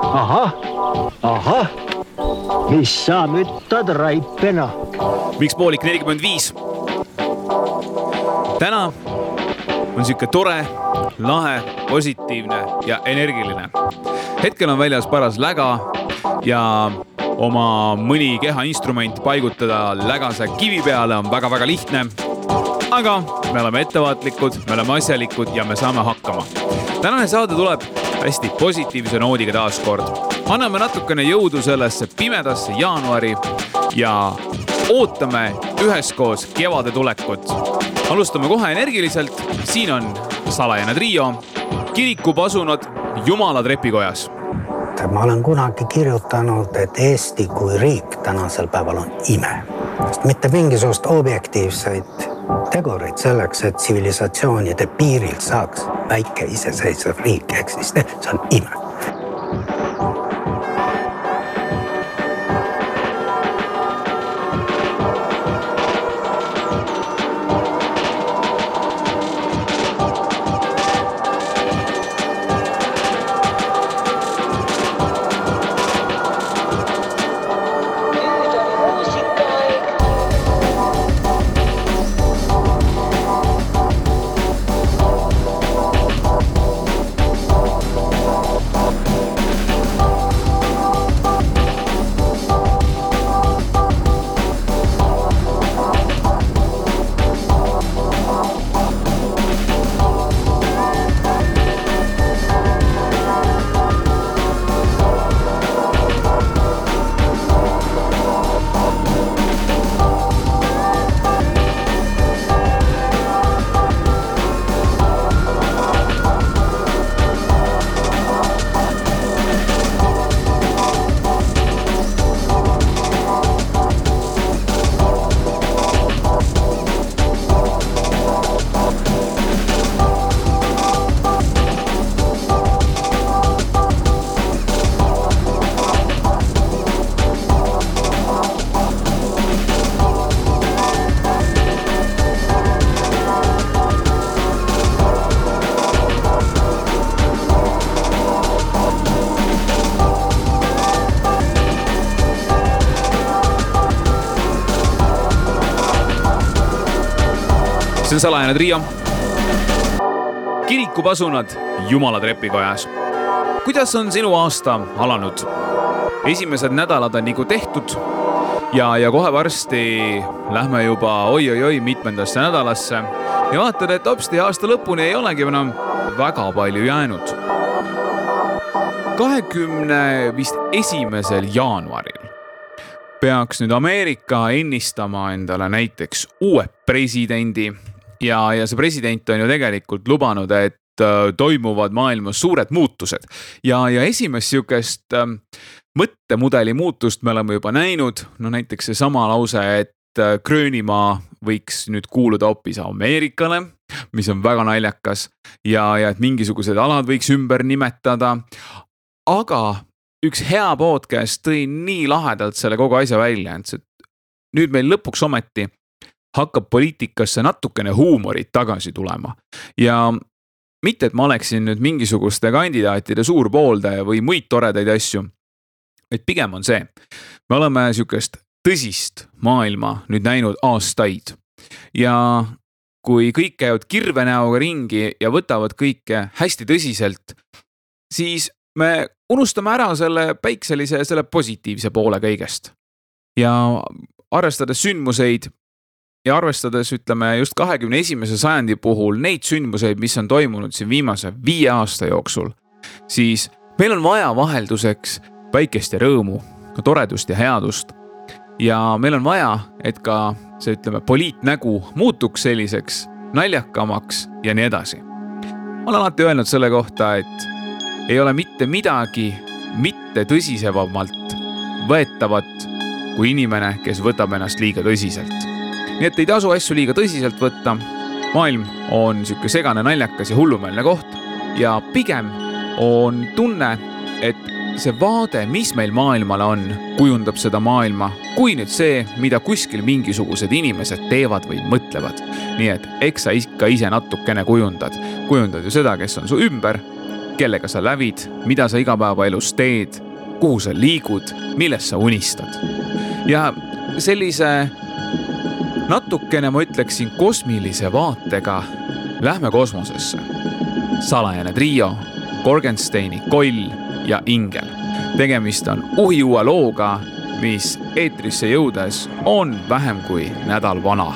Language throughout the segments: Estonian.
Ahah, mis sa müttad raipena? Miks poolik 45? Täna on siuke tore, lahe, positiivne ja energiline. Hetkel on väljas paras läga ja oma mõni kehainstrument paigutada lägase kivi peale on väga-väga lihtne. Aga me oleme ettevaatlikud, me oleme asjalikud ja me saame hakkama. Tänane saade tuleb hästi positiivse noodiga taaskord. Anname natukene jõudu sellesse pimedasse jaanuari ja ootame üheskoos kevade tulekut. Alustame kohe energiliselt. Siin on salajane trio, kirikupasunad Jumala trepikojas. Ma olen kunagi kirjutanud, et Eesti kui riik tänasel päeval on ime. Mitte mingisugust objektiivseid tegureid selleks, et tsivilisatsioonide piirilt saaks väike iseseisev riik eksisteerida. See on ime. See on salajane trio, kirikupasunad Jumala trepikojas. Kuidas on sinu aasta alanud? Esimesed nädalad on nagu tehtud ja kohe varsti lähme juba oi mitmendasse nädalasse ja vaatad, et hopsti aasta lõpuni ei olegi enam väga palju jäänud. 21. jaanuaril peaks nüüd Ameerika ennistama endale näiteks uue presidendi ja see president on ju tegelikult lubanud, et toimuvad maailmas suured muutused ja esimest siukest mõttemudeli muutust me oleme juba näinud, no näiteks see sama lause, et Gröönimaa võiks nüüd kuuluda hoopis Ameerikale, mis on väga naljakas ja et mingisugused alad võiks ümber nimetada, aga üks hea podcast tõi nii lahedalt selle kogu asja välja, et nüüd meil lõpuks ometi hakkab poliitikasse natukene huumorit tagasi tulema ja mitte, et ma oleksin nüüd mingisuguste kandidaatide suur pooldaja või muid toredaid asju, et pigem on see. Me oleme siukest tõsist maailma nüüd näinud aastaid ja kui kõik käivad kirvenäoga ringi ja võtavad kõike hästi tõsiselt, siis me unustame ära selle päikselise, selle positiivse poole kõigest. Ja arvestades sündmuseid ja arvestades, ütleme, just 21. sajandi puhul neid sündmuseid, mis on toimunud siin viimase 5 aasta jooksul, siis meil on vaja vahelduseks päikest ja rõõmu, toredust ja headust. Ja meil on vaja, et ka see, ütleme, poliitnägu muutuks selliseks naljakamaks ja nii edasi. Ma olen alati öelnud selle kohta, et ei ole mitte midagi mitte tõsisevamalt võetavat kui inimene, kes võtab ennast liiga tõsiselt. Nii et ei tasu asju liiga tõsiselt võtta. Maailm on siuke segane, naljakas ja hullumeelne koht ja pigem on tunne, et see vaade, mis meil maailmale on, kujundab seda maailma, kui nüüd see, mida kuskil mingisugused inimesed teevad või mõtlevad. Nii et eks sa ikka ise natukene kujundad ju seda, kes on su ümber kellega sa lävid, mida sa igapäevaelus teed, kuhu sa liigud, millest sa unistad. Ja sellise natukene, ma ütleksin, kosmilise vaatega lähme kosmosesse. Salajane trio, Morgensteini, Koll ja Ingel. Tegemist on uhiuue looga, mis eetrisse jõudes on vähem kui nädal vana.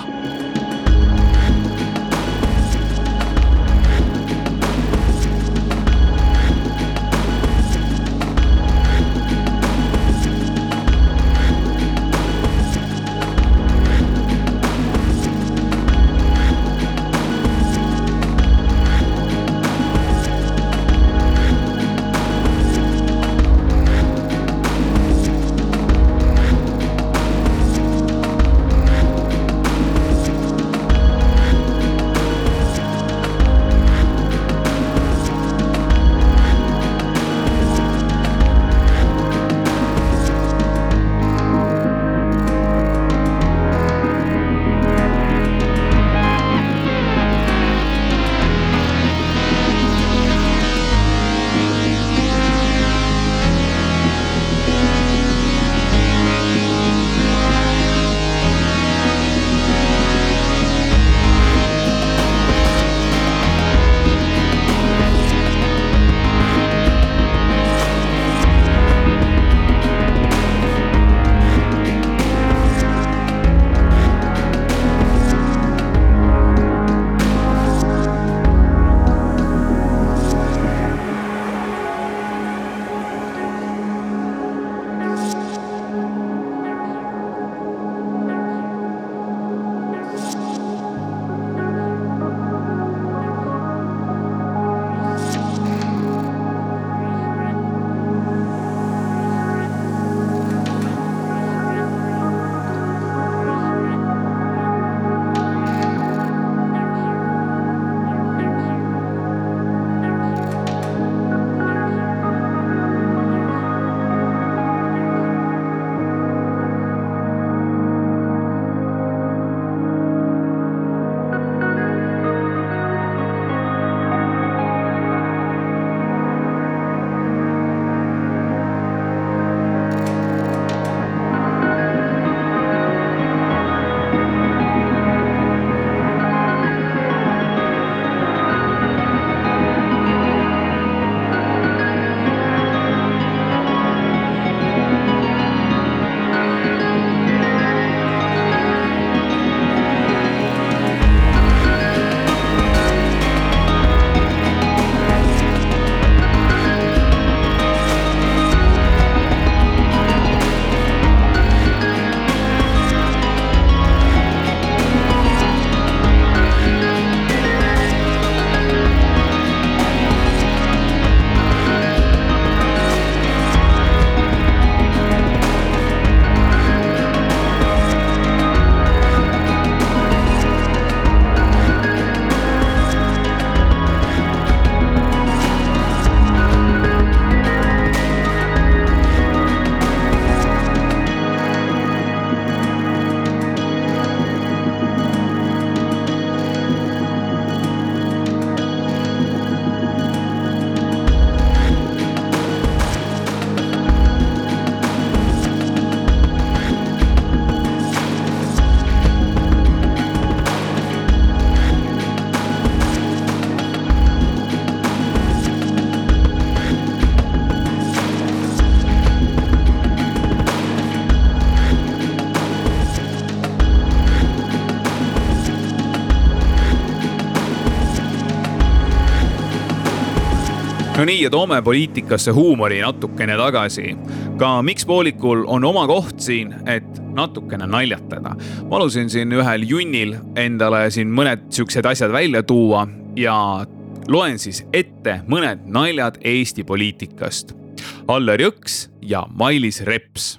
No nii, ja toome poliitikasse huumori natukene tagasi. Ka Miks Poolikul on oma koht siin, et natukene naljatada. Ma alusin siin ühel junnil endale siin mõned siuksed asjad välja tuua ja loen siis ette mõned naljad Eesti poliitikast. Allar Jõks ja Mailis Reps.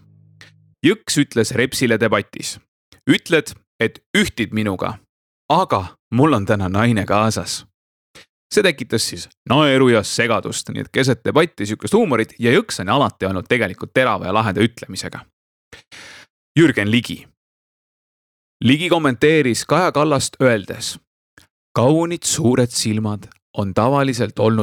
Jõks ütles Repsile debatis. Ütled, et ühtid minuga, aga mul on täna naine kaasas. See tekitas siis naeru ja segadust, nii et keset debatti sükast huumorit ja Jõks on alati olnud tegelikult terava ja laheda ütlemisega. Jürgen Ligi. Ligi kommenteeris Kaja Kallast öeldes: kaunid suured silmad on tavaliselt olnud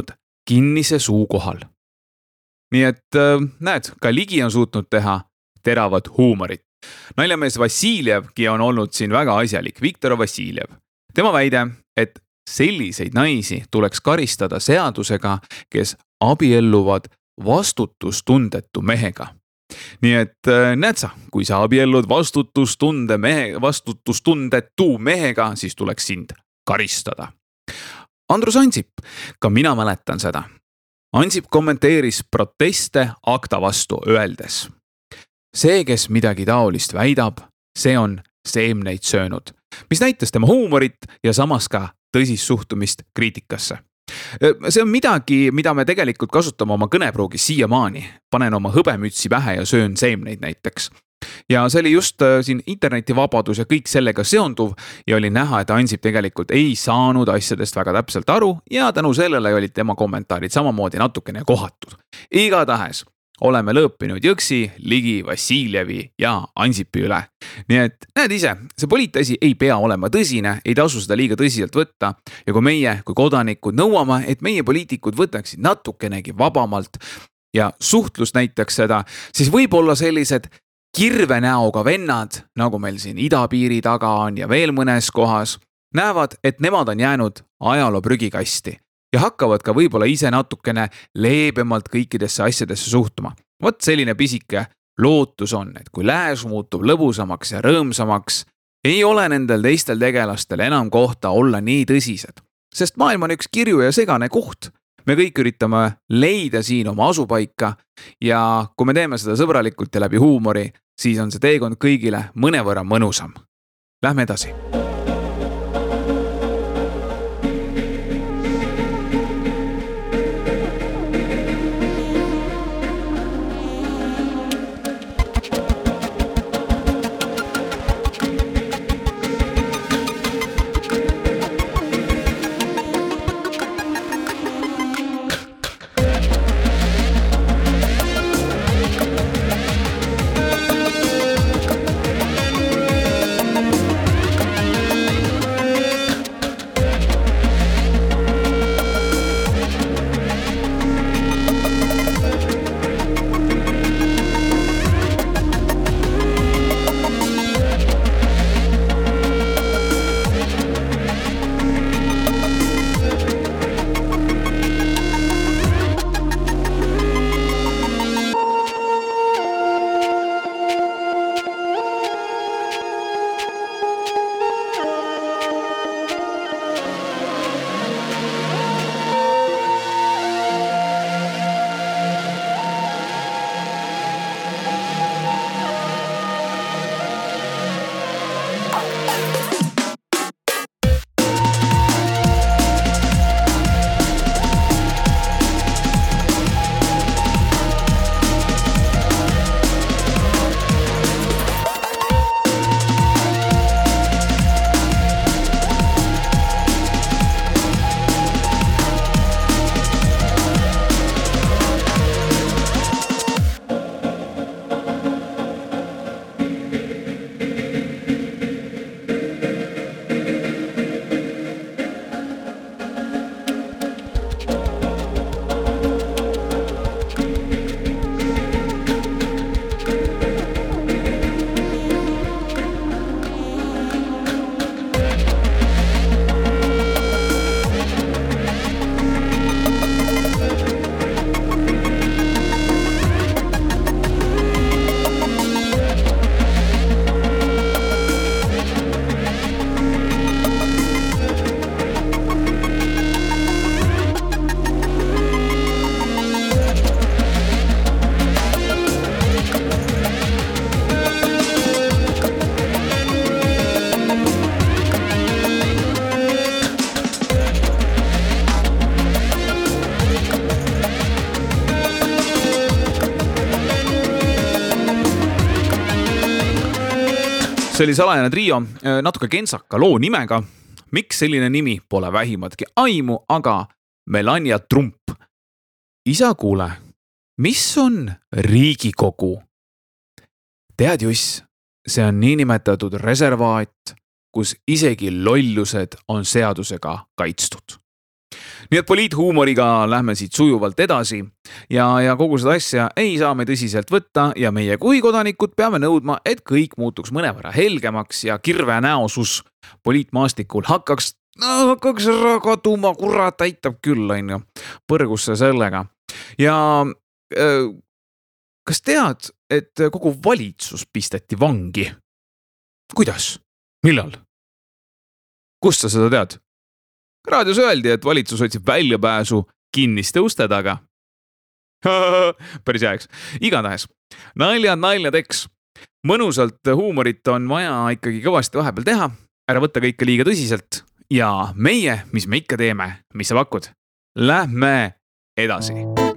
kinnise suu kohal. Nii et näed, ka Ligi on suutnud teha teravat huumorit. Naljamees Vassiljevki on olnud siin väga asjalik, Viktor Vassiljev. Tema väide, et selliseid naisi tuleks karistada seadusega, kes abielluvad vastutustundetu mehega. Nii et näed sa, kui sa abiellud vastutustundetu mehega, siis tuleks sind karistada. Andrus Ansip, ka mina mäletan seda. Ansip kommenteeris proteste akta vastu öeldes. See, kes midagi taolist väidab, see on seemneid söönud, mis näitas tema huumorit ja samas ka tõsist suhtumist kriitikasse. See on midagi, mida me tegelikult kasutame oma kõnepruugis siiamaani. Panen oma hõbemütsi pähe ja söön seemneid näiteks. Ja see oli just siin internetivabadus ja kõik sellega seonduv ja oli näha, et Ansip tegelikult ei saanud asjadest väga täpselt aru ja tänu sellele olid tema kommentaarid samamoodi natukene kohatud. Igatahes oleme lõõpinud Jõksi, Ligi, Vassiljevi ja Ansipi üle. Nii et näed ise, see poliitasi ei pea olema tõsine, ei tasu seda liiga tõsiselt võtta ja kui meie, kui kodanikud nõuame, et meie poliitikud võtaksid natukenegi vabamalt ja suhtlus näitaks seda, siis võib-olla sellised kirvenäoga vennad, nagu meil siin idapiiri taga on ja veel mõnes kohas, näevad, et nemad on jäänud ajaloo prügikasti ja hakkavad ka võib-olla ise natukene leebemalt kõikidesse asjadesse suhtuma. Vot selline pisike lootus on, et kui lääs muutub lõbusamaks ja rõõmsamaks, ei ole nendel teistel tegelastel enam kohta olla nii tõsised, sest maailm on üks kirju ja segane koht. Me kõik üritame leida siin oma asupaika ja kui me teeme seda sõbralikult ja läbi huumori, siis on see teekond kõigile mõnevõrra mõnusam. Lähme edasi. See oli salajane trio natuke kentsaka loo nimega. Miks selline nimi pole vähimatki aimu, aga Melania Trump. Isa, kuule, mis on Riigikogu? Tead Juss, see on niinimetatud reservaat, kus isegi lollused on seadusega kaitstud. Nii et poliithuumoriga lähme siit sujuvalt edasi ja kogu seda asja ei saa me tõsiselt võtta ja meie kui kodanikud peame nõudma, et kõik muutuks mõnevõrra helgemaks ja kirvenäosus poliitmaastikul hakkaks kaduma, kurat, aitab küll, on ju, põrgusse sellega. Ja kas tead, et kogu valitsus pisteti vangi? Kuidas? Millal? Kust sa seda tead? Raadios öeldi, et valitsus otsib väljapääsu kinniste uste taga. Päris jääks. Igatahes, naljadeks. Mõnusalt huumorit on vaja ikkagi kõvasti vahepeal teha, ära võtta kõike liiga tõsiselt. Ja meie, mis me ikka teeme, mis sa pakud? Lähme edasi.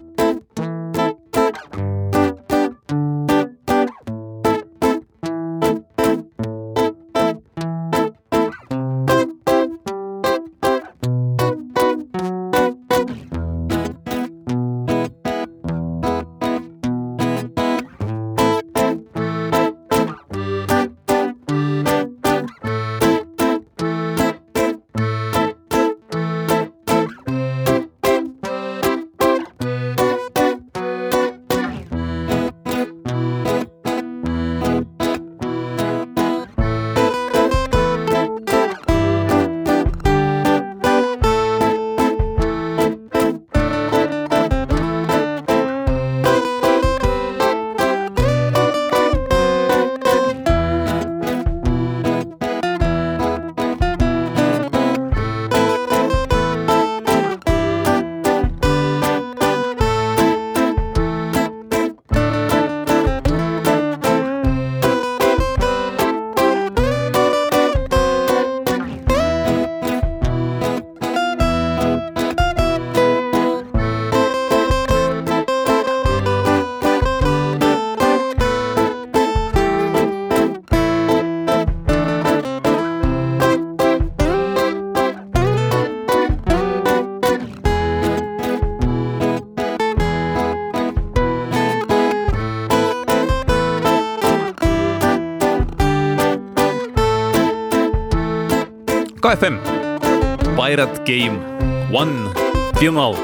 KFM, Pirate Game One Final.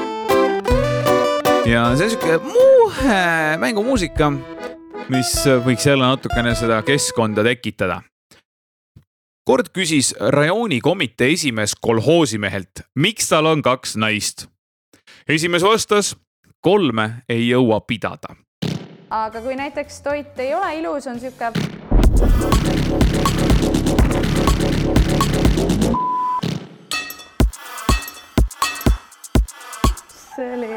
Ja see on siuke mängumuusika, mis võiks jälle natukene seda keskkonda tekitada. Kord küsis rajooni komitee esimees kolhoosimehelt, miks tal on 2 naist. Esimees vastas, 3 ei jõua pidada. Aga kui näiteks toit ei ole ilus, on siuke... See oli...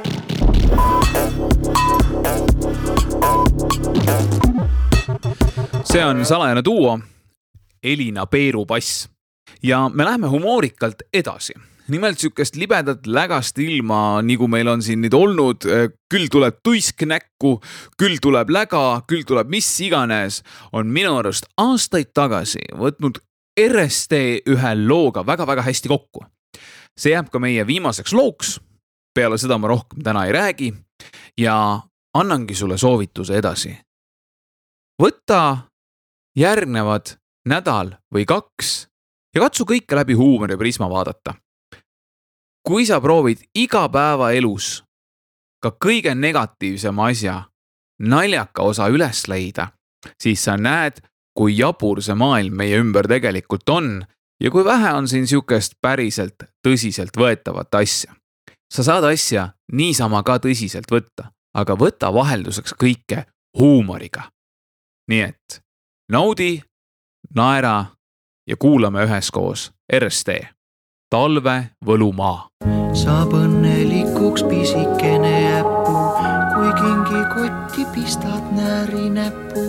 See on salajane duo Elina Peeru bass ja me läheme humoorikalt edasi. Nimelt siukest libedat lägast ilma, nagu meil on siin nüüd olnud, küll tuleb tuisk näkku, küll tuleb läga, küll tuleb mis iganes, on minu arust aastaid tagasi võtnud RST ühe looga väga-väga hästi kokku. See jääb ka meie viimaseks looks, peale seda ma rohkem täna ei räägi ja annangi sulle soovituse edasi. Võta järgnevad nädal või 2 ja katsu kõike läbi huumori prisma vaadata. Kui sa proovid iga päeva elus ka kõige negatiivsema asja, naljaka osa üles leida, siis sa näed, kui jabur see maailm meie ümber tegelikult on ja kui vähe on siin siukest päriselt tõsiselt võetavat asja. Sa saad asja niisama ka tõsiselt võtta, aga võta vahelduseks kõike huumoriga. Nii et naudi, naera ja kuulame üheskoos RST. Talve võlumaa. Saab õnnelikuks pisikene äppu, kui kingi kotti pistad nääri näppu.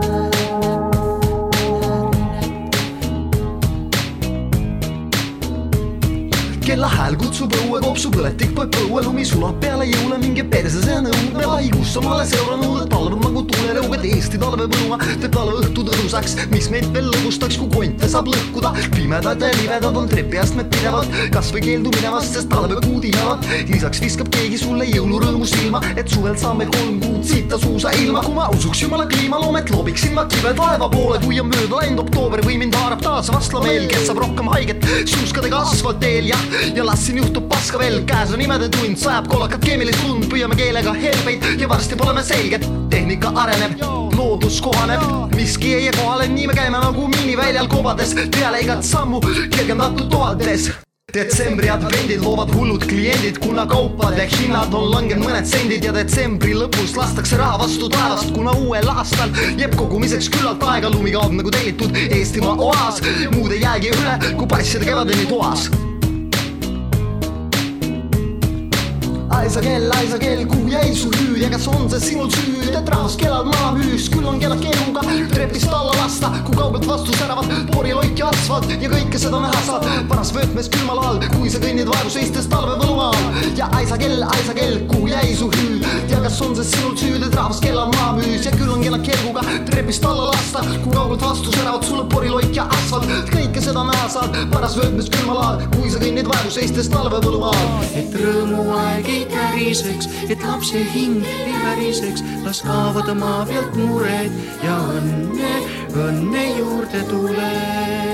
Kella hääl kutsub õue, kopsu põletik poeb põue, lumi sulab peale jõule mingi perse see nõud. Me laigus on vale seuranud, talve nagu tulerõuged Eesti talve võlu rõõmua, teeb talve õhtud õdusaks, mis meid veel lõbustaks, kui konte saab lõhkuda. Pimedad ja livedad on trepiastmed pidevad, kas või keeldu minevast, sest talvekuud ihavad. Lisaks viskab keegi sulle jõulurõõmu silma, et suvel saame 3 kuud sitta suusa ilma. Kui ma usuks jumala kliimaloomet, loobiksin ma kive taeva poole, kui on mööda läinud oktoober või mind haarab taas vastlameel, kes saab rohkem haiget suuskadega asfalteel ja las siin juhtub paska veel. Käes on imede tund, sajab kollakat keemilist lund, püüame keelega helbeid ja varsti pole me selged. Tehnika areneb, loodus kohaneb, miski ei kohale, nii me käime nagu miiniväljal kobades, peale igat sammu kergendatud toades. Detsembri advendid loovad hullud kliendid, kuna kaupade hinnad on langenud mõned sendid ja detsembri lõpus lastakse raha vastu taevast, kuna uuel aastal jääb kogumiseks küllalt aega, lumi kaob nagu tellitud Eestimaa oas, muud ei jäägi üle, kui passida kevadeni toas. Aisa kell, kuhu jäi su hüüd ja kas on see sinul süüd, et rahvas kelad maha müüs, küll on kella keeruga trepist alla lasta, kui kaugelt vastu säravad poriloik ja asfalt ja kõike seda näha saad paras vöötmes külmal all, kui sa kõnnid vaevu seistes talvevõlumaal. Ja aisa kell, kuhu jäi su hüüd ja kas on see sinul süüd, et rahvas kelad maha müüs ja küll on kella keeruga trepist alla lasta, kui kaugelt vastu säravad sulle poriloik ja asfalt, kõike seda näha saad paras vöötmes külmal all, kui sa kõnnid vaevu seistes talvevõlumaal. Et rõõmuaeg ei käriseks, et lapse hing ei väriseks, las kaovad maa pealt mured ja õnne juurde tuleb.